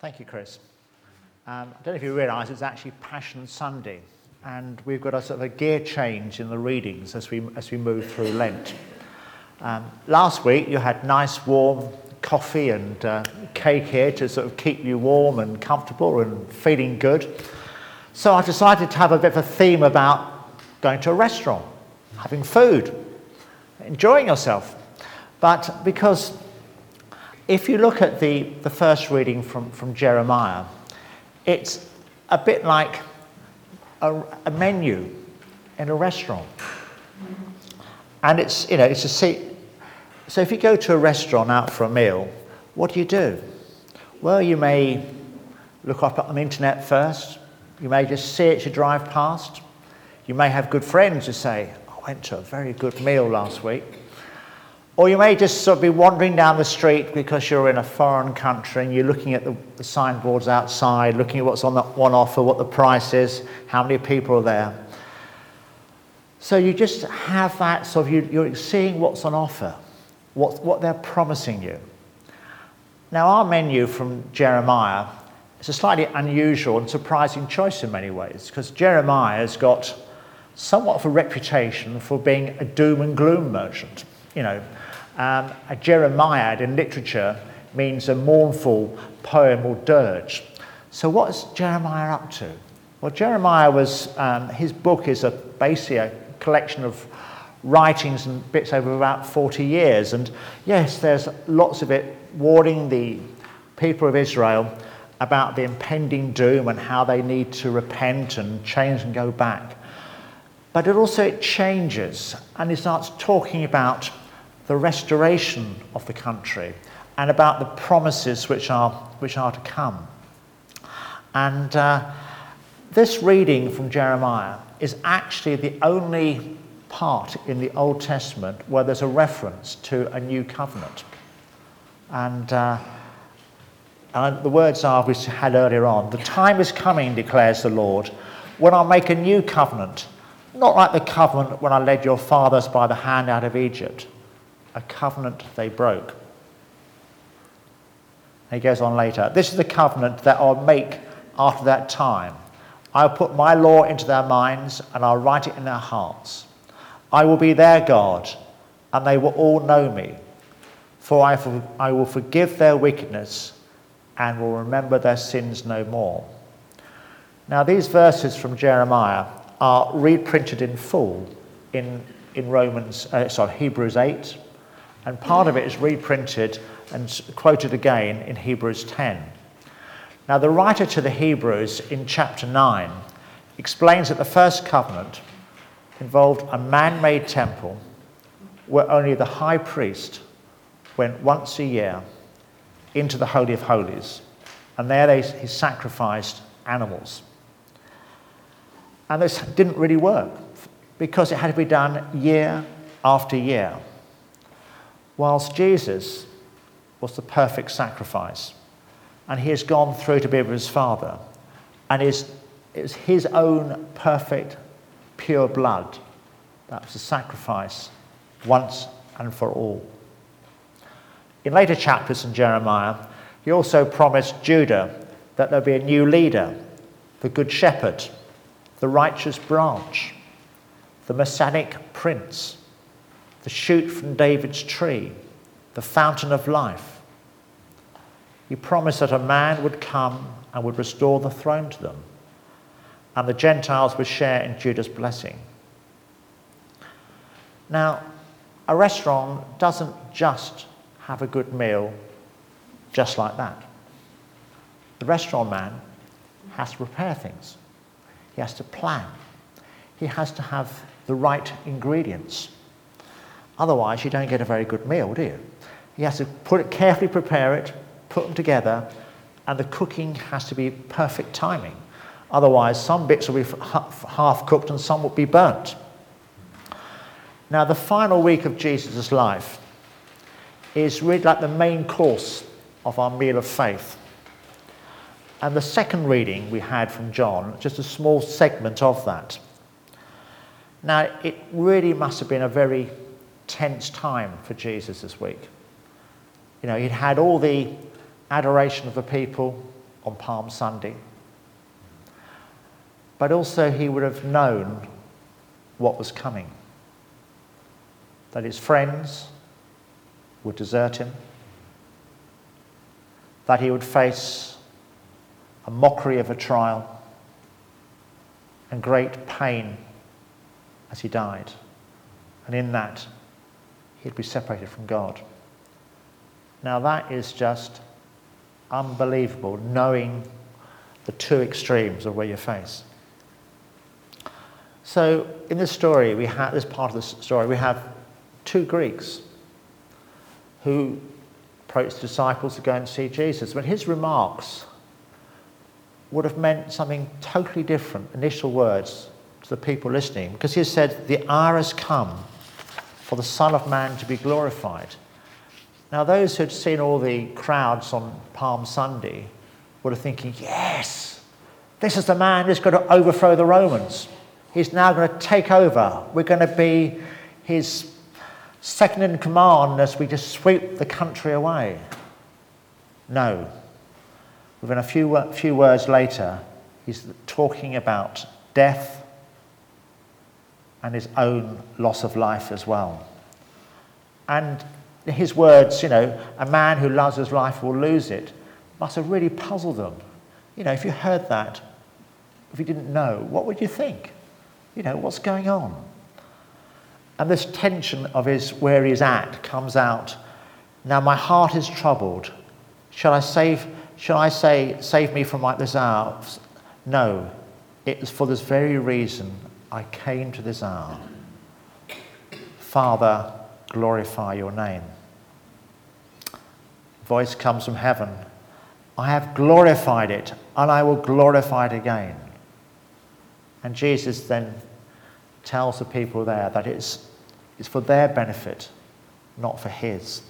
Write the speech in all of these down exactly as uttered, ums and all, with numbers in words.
Thank you, Chris. Um, I don't know if you realise it's actually Passion Sunday, and we've got a sort of a gear change in the readings as we as we move through Lent. Um, last week you had nice warm coffee and uh, cake here to sort of keep you warm and comfortable and feeling good. So I decided to have a bit of a theme about going to a restaurant, having food, enjoying yourself. But because if you look at the, the first reading from, from Jeremiah, it's a bit like a, a menu in a restaurant. And it's, you know, it's a seat. So if you go to a restaurant out for a meal, what do you do? Well, you may look up on the internet first. You may just see it as you drive past. You may have good friends who say, I went to a very good meal last week. Or you may just sort of be wandering down the street because you're in a foreign country and you're looking at the, the signboards outside, looking at what's on the one offer, what the price is, how many people are there. So you just have that sort of, you, you're seeing what's on offer, what, what they're promising you. Now our menu from Jeremiah is a slightly unusual and surprising choice in many ways, because Jeremiah has got somewhat of a reputation for being a doom and gloom merchant. You know, um, a Jeremiad in literature means a mournful poem or dirge. So what's Jeremiah up to? Well, Jeremiah was, um, his book is a, basically a collection of writings and bits over about forty years. And yes, there's lots of it warning the people of Israel about the impending doom and how they need to repent and change and go back. But it also it changes, and it starts talking about the restoration of the country and about the promises which are which are to come. And uh, this reading from Jeremiah is actually the only part in the Old Testament where there's a reference to a new covenant. And, uh, and the words are, we had earlier on, the time is coming, declares the Lord, when I'll make a new covenant, not like the covenant when I led your fathers by the hand out of Egypt, a covenant they broke. And he goes on later, this is the covenant that I'll make after that time. I'll put my law into their minds and I'll write it in their hearts. I will be their God and they will all know me, for I, for, I will forgive their wickedness and will remember their sins no more. Now these verses from Jeremiah are reprinted in full in, in Romans, uh, sorry, Hebrews eight, and part of it is reprinted and quoted again in Hebrews ten. Now the writer to the Hebrews in chapter nine explains that the first covenant involved a man-made temple where only the high priest went once a year into the Holy of Holies, and there they, he sacrificed animals. And this didn't really work because it had to be done year after year, whilst Jesus was the perfect sacrifice, and he has gone through to be with his Father, and is is his own perfect, pure blood that was a sacrifice once and for all. In later chapters in Jeremiah, he also promised Judah that there'll be a new leader, the Good Shepherd, the righteous branch, the Messianic prince, the shoot from David's tree, the fountain of life. He promised that a man would come and would restore the throne to them, and the Gentiles would share in Judah's blessing. Now, a restaurant doesn't just have a good meal just like that. The restaurant man has to prepare things. He has to plan. He has to have the right ingredients. Otherwise, you don't get a very good meal, do you? He has to put it, carefully prepare it, put them together, and the cooking has to be perfect timing. Otherwise, some bits will be half cooked and some will be burnt. Now, the final week of Jesus' life is really like the main course of our meal of faith. And the second reading we had from John, just a small segment of that. Now, it really must have been a very tense time for Jesus this week. You know, he'd had all the adoration of the people, on Palm Sunday. But also he would have known what was coming. That his friends would desert him. That he would face a mockery of a trial and great pain as he died. And in that, he'd be separated from God. Now that is just unbelievable, knowing the two extremes of where you face. So in this story, we have this part of the story, we have two Greeks who approached the disciples to go and see Jesus. But his remarks would have meant something totally different, initial words, to the people listening, because he said, the hour has come for the Son of Man to be glorified. Now those who had seen all the crowds on Palm Sunday would have thinking, yes, this is the man who's going to overthrow the Romans. He's now going to take over. We're going to be his second in command as we just sweep the country away. No. Within a few, few words later, he's talking about death and his own loss of life as well. And his words, you know, a man who loves his life will lose it, must have really puzzled them. You know, if you heard that, if you didn't know, what would you think? You know, what's going on? And this tension of his where he's at comes out. Now my heart is troubled. Shall I save? Shall I say, save me from like this hour? No, it is for this very reason I came to this hour. Father, glorify your name. Voice comes from heaven. I have glorified it, and I will glorify it again. And Jesus then tells the people there that it's, it's for their benefit, not for his.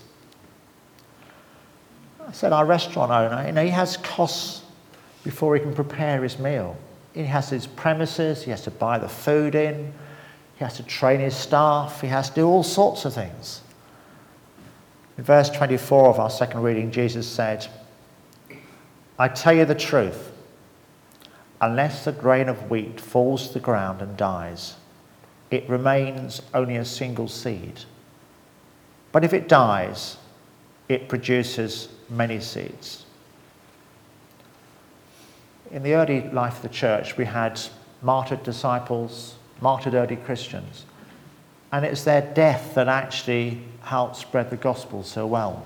I said our restaurant owner, you know, he has costs before he can prepare his meal. He has his premises, he has to buy the food in, he has to train his staff, he has to do all sorts of things. In verse twenty-four of our second reading, Jesus said, I tell you the truth, unless the grain of wheat falls to the ground and dies, it remains only a single seed. But if it dies, it produces many seeds. In the early life of the church, we had martyred disciples, martyred early Christians, and it's their death that actually helped spread the gospel so well.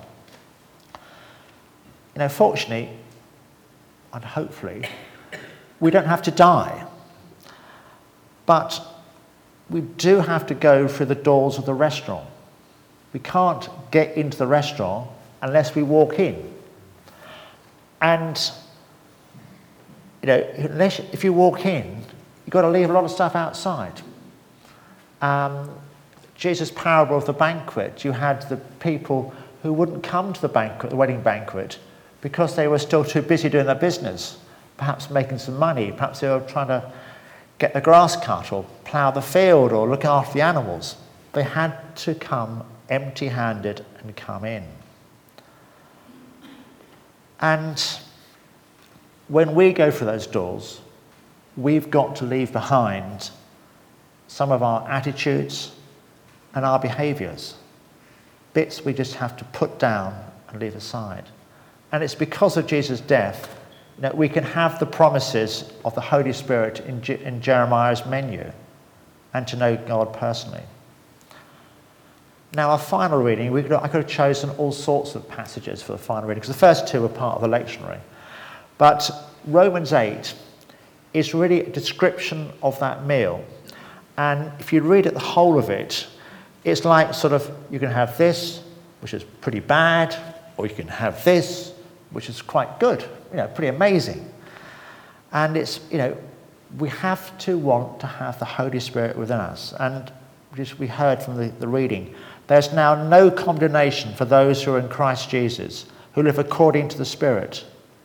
You know, fortunately, and hopefully, we don't have to die. But we do have to go through the doors of the restaurant. We can't get into the restaurant unless we walk in. And, you know, unless, if you walk in, you've got to leave a lot of stuff outside. Um, Jesus' parable of the banquet, you had the people who wouldn't come to the banquet, the wedding banquet, because they were still too busy doing their business, perhaps making some money, perhaps they were trying to get the grass cut or plough the field or look after the animals. They had to come empty-handed and come in. And when we go through those doors, we've got to leave behind some of our attitudes and our behaviours, bits we just have to put down and leave aside. And it's because of Jesus' death that we can have the promises of the Holy Spirit in, Je- in Jeremiah's menu and to know God personally. Now, our final reading, we could, I could have chosen all sorts of passages for the final reading, because the first two are part of the lectionary. But Romans eight is really a description of that meal. And if you read it, the whole of it, it's like sort of, you can have this, which is pretty bad, or you can have this, which is quite good, you know, pretty amazing. And it's, you know, we have to want to have the Holy Spirit within us. And just we heard from the, the reading, there's now no condemnation for those who are in Christ Jesus, who live according to the Spirit.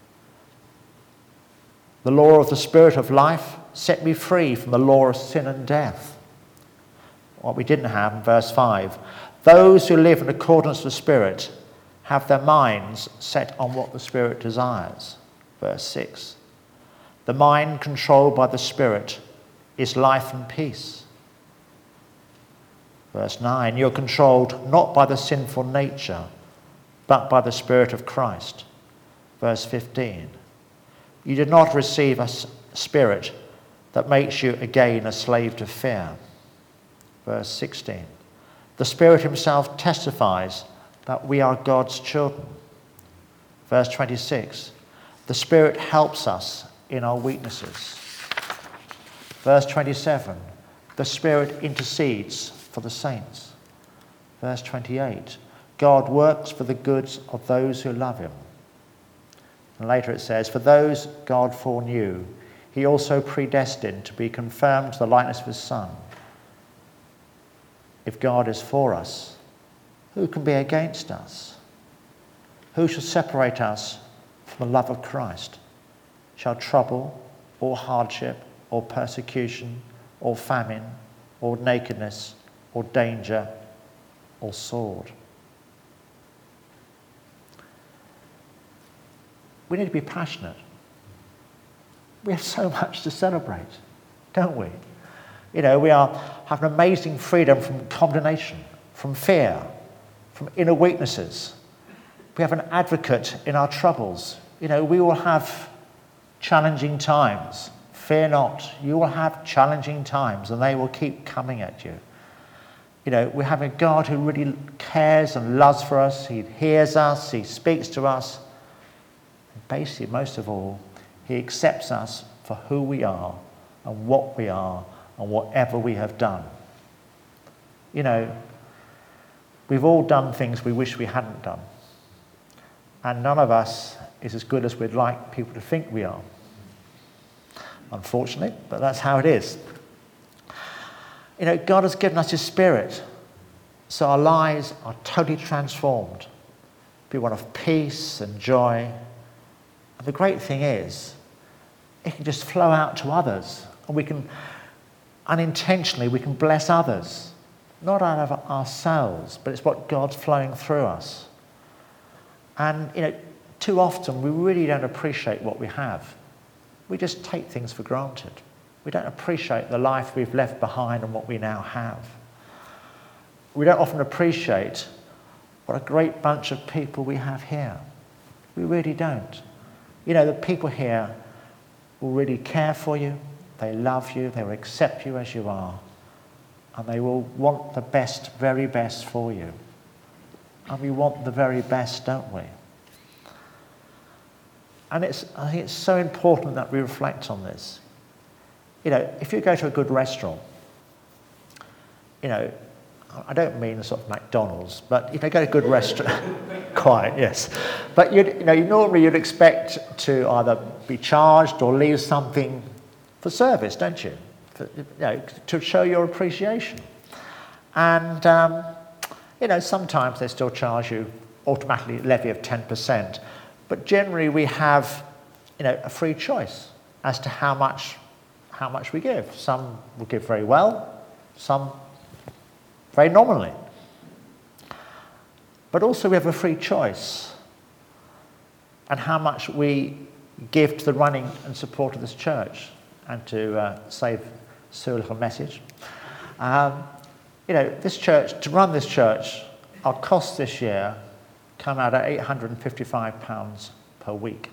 The law of the Spirit of life set me free from the law of sin and death. What we didn't have in verse five, those who live in accordance with the Spirit have their minds set on what the Spirit desires. Verse six. The mind controlled by the Spirit is life and peace. Verse nine. You're controlled not by the sinful nature, but by the Spirit of Christ. Verse fifteen. You did not receive a spirit that makes you again a slave to fear. Verse sixteen. The Spirit himself testifies that we are God's children. Verse twenty-six. The Spirit helps us in our weaknesses. Verse twenty-seven. The Spirit intercedes for the saints. Verse twenty-eight. God works for the good of those who love him. And later it says, for those God foreknew, he also predestined to be conformed to the likeness of his Son. If God is for us, who can be against us? Who shall separate us from the love of Christ? Shall trouble, or hardship, or persecution, or famine, or nakedness, or danger, or sword? We need to be passionate. We have so much to celebrate, don't we? You know, we are, have an amazing freedom from condemnation, from fear, from inner weaknesses. We have an advocate in our troubles. You know, we will have challenging times. Fear not. You will have challenging times, and they will keep coming at you. You know, we have a God who really cares and loves for us. He hears us. He speaks to us. And basically, most of all, he accepts us for who we are and what we are and whatever we have done. You know, we've all done things we wish we hadn't done. And none of us is as good as we'd like people to think we are. Unfortunately, but that's how it is. You know, God has given us his Spirit, so our lives are totally transformed. Be one of peace and joy. And the great thing is, it can just flow out to others, and we can, unintentionally, we can bless others. Not out of ourselves, but it's what God's flowing through us. And, you know, too often we really don't appreciate what we have. We just take things for granted. We don't appreciate the life we've left behind and what we now have. We don't often appreciate what a great bunch of people we have here. We really don't. You know, the people here will really care for you, they love you, they will accept you as you are, and they will want the best, very best for you. And we want the very best, don't we? And it's, I think it's so important that we reflect on this. You know, if you go to a good restaurant, you know, I don't mean sort of McDonald's, but if you go to a good restaurant, quite, yes. But you'd, you know, you normally you'd expect to either be charged or leave something for service, don't you? For, you know, to show your appreciation. And, um, you know, sometimes they still charge you automatically a levy of ten percent. But generally we have, you know, a free choice as to how much, how much we give. Some will give very well, some very nominally. But also we have a free choice and how much we give to the running and support of this church. And to uh, save Sue a little message. Um, you know, this church, to run this church, our costs this year come out at eight hundred and fifty-five pounds per week.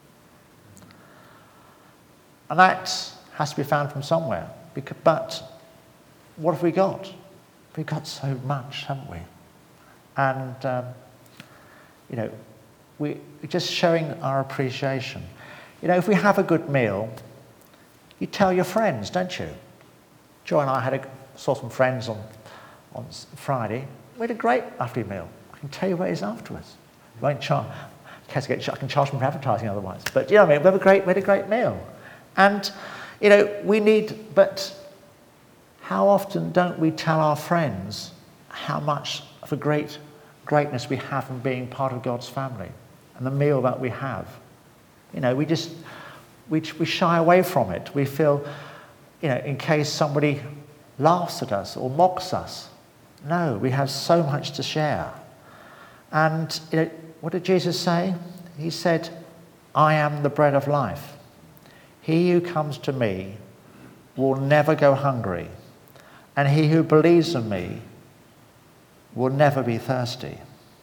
And that has to be found from somewhere. Because, but what have we got? We've got so much, haven't we? And, um, you know, we, we're just showing our appreciation. You know, if we have a good meal, you tell your friends, don't you? Joy and I had a, saw some friends on, on Friday. We had a great lovely meal. I can tell you where it is afterwards. I won't charge. I can charge them for advertising otherwise. But you know what I mean? We had a great, we had a great meal. And, you know, we need, but how often don't we tell our friends how much of a great greatness we have in being part of God's family and the meal that we have? You know, we just, we, we shy away from it. We feel, you know, in case somebody laughs at us or mocks us. No, we have so much to share. And, you know, what did Jesus say? He said, I am the bread of life. He who comes to me will never go hungry, and he who believes in me will never be thirsty.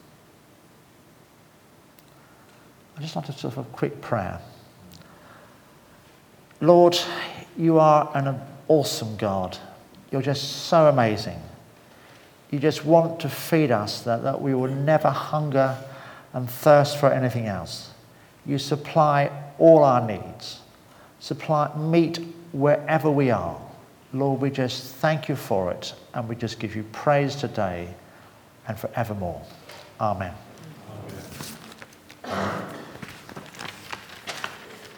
I just want to sort of a quick prayer. Lord, you are an awesome God. You're just so amazing. You just want to feed us that, that we will never hunger and thirst for anything else. You supply all our needs. Supply, meet wherever we are. Lord, we just thank you for it, and we just give you praise today and forevermore. Amen.